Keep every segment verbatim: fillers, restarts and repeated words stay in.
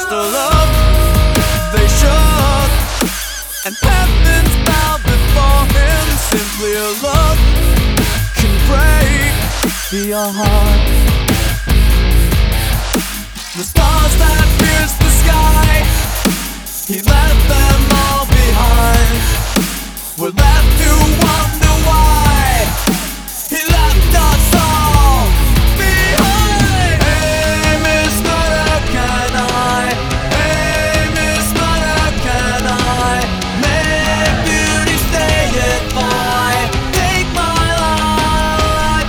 Mister Love, they shook, and heavens bowed before him. Simply a look can break your heart. The stars that pierce the sky, he left them all behind. We're left to wonder why he left us all behind. Hey, Miss Mother, can I? Hey, Miss Mother, can I make beauty stay if I take my life?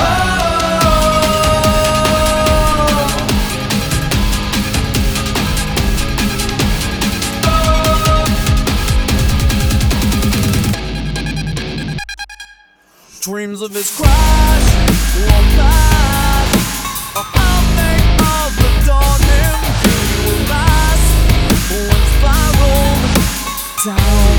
Oh. Dreams of his crash won't last. I'll make all the dawning beauty will last when spiraled down.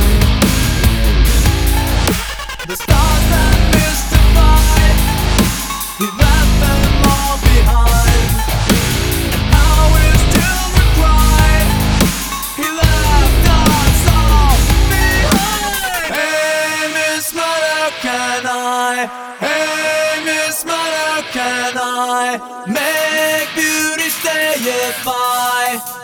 The stars that mystify, he left them all behind. And how his children cried, he left us all behind. Hey, Miss Mother, can I? Hey, Miss Mother, can I make beauty stay if I